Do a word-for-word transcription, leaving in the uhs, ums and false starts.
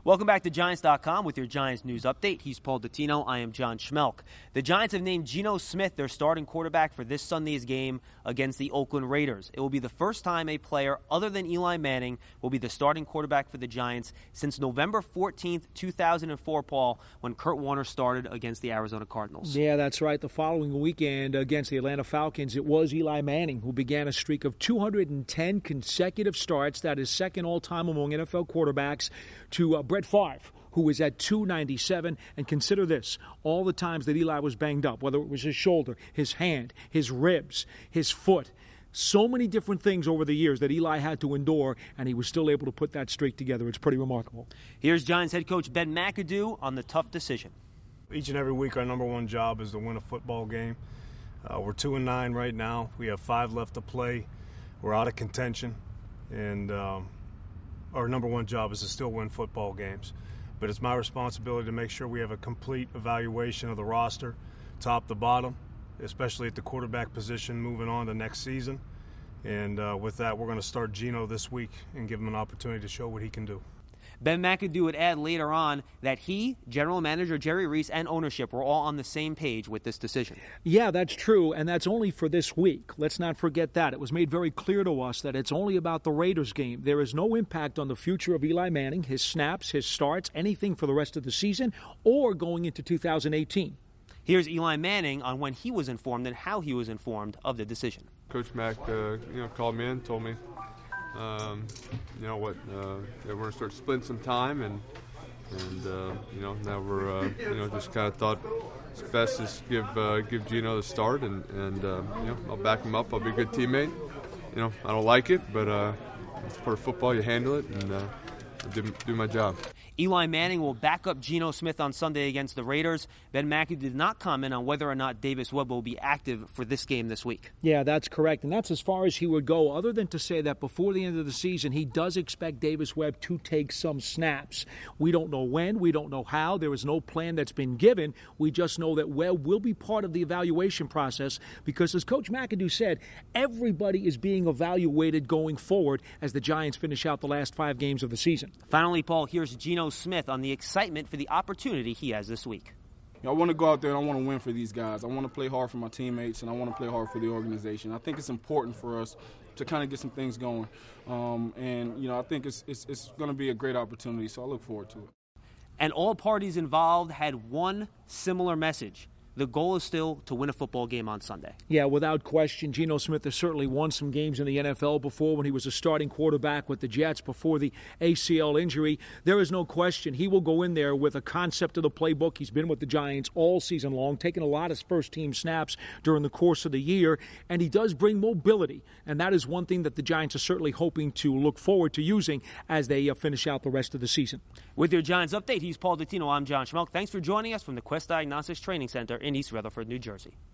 Welcome back to Giants dot com with your Giants news update. He's Paul Dottino. I am John Schmelk. The Giants have named Geno Smith their starting quarterback for this Sunday's game against the Oakland Raiders. It will be the first time a player other than Eli Manning will be the starting quarterback for the Giants since November fourteenth, two thousand four, Paul, when Kurt Warner started against the Arizona Cardinals. Yeah, that's right. The following weekend against the Atlanta Falcons, it was Eli Manning who began a streak of two hundred ten consecutive starts. That is second all-time among N F L quarterbacks to uh, Brett Favre, who was at two ninety-seven. And consider this, all the times that Eli was banged up, whether it was his shoulder, his hand, his ribs, his foot, so many different things over the years that Eli had to endure, and he was still able to put that streak together. It's pretty remarkable. Here's Giants head coach Ben McAdoo on the tough decision. Each and every week, our number one job is to win a football game. Uh, we're two and nine right now. We have five left to play. We're out of contention, and um, our number one job is to still win football games. But it's my responsibility to make sure we have a complete evaluation of the roster, top to bottom, especially at the quarterback position moving on to next season. And uh, with that, we're going to start Geno this week and give him an opportunity to show what he can do. Ben McAdoo would add later on that he, general manager Jerry Reese, and ownership were all on the same page with this decision. Yeah, that's true, and that's only for this week. Let's not forget that. It was made very clear to us that it's only about the Raiders game. There is no impact on the future of Eli Manning, his snaps, his starts, anything for the rest of the season or going into two thousand eighteen. Here's Eli Manning on when he was informed and how he was informed of the decision. Coach Mack uh, you know, called me in, told me Um, you know what? Uh, we're gonna start splitting some time, and and uh, you know now we're uh, you know just kind of thought it's best to give uh, give Geno the start, and and uh, you know I'll back him up. I'll be a good teammate. You know I don't like it, but uh, it's part of football. You handle it, and uh, I'll do, do my job. Eli Manning will back up Geno Smith on Sunday against the Raiders. Ben McAdoo did not comment on whether or not Davis Webb will be active for this game this week. Yeah, that's correct, and that's as far as he would go, other than to say that before the end of the season, he does expect Davis Webb to take some snaps. We don't know when, we don't know how. There is no plan that's been given. We just know that Webb will be part of the evaluation process because, as Coach McAdoo said, everybody is being evaluated going forward as the Giants finish out the last five games of the season. Finally, Paul, here's Geno Smith on the excitement for the opportunity he has this week. I want to go out there and I want to win for these guys. I want to play hard for my teammates, and I want to play hard for the organization. I think it's important for us to kind of get some things going. Um, and, you know, I think it's, it's, it's going to be a great opportunity, so I look forward to it. And all parties involved had one similar message. The goal is still to win a football game on Sunday. Yeah, without question. Geno Smith has certainly won some games in the N F L before when he was a starting quarterback with the Jets before the A C L injury. There is no question he will go in there with a concept of the playbook. He's been with the Giants all season long, taking a lot of first-team snaps during the course of the year, and he does bring mobility, and that is one thing that the Giants are certainly hoping to look forward to using as they uh, finish out the rest of the season. With your Giants update, he's Paul Dottino. I'm John Schmelk. Thanks for joining us from the Quest Diagnostics Training Center in East Rutherford, New Jersey.